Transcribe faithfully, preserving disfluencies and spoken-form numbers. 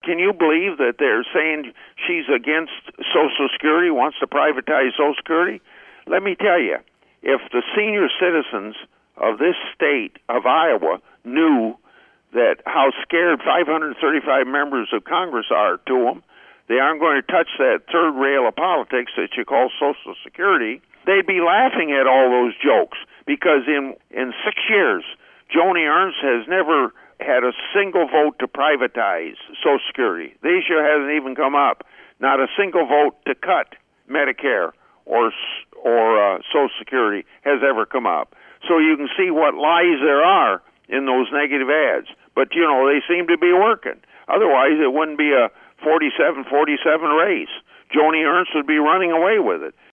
can you believe that they're saying she's against Social Security, wants to privatize Social Security? Let me tell you, if the senior citizens of this state of Iowa knew that how scared five hundred thirty-five members of Congress are to them, they aren't going to touch that third rail of politics that you call Social Security, they'd be laughing at all those jokes. Because in, in six years, Joni Ernst has never had a single vote to privatize Social Security. The issue hasn't even come up. Not a single vote to cut Medicare or or uh, Social Security has ever come up. So you can see what lies there are in those negative ads. But, you know, they seem to be working. Otherwise, it wouldn't be a forty-seven forty-seven race. Joni Ernst would be running away with it.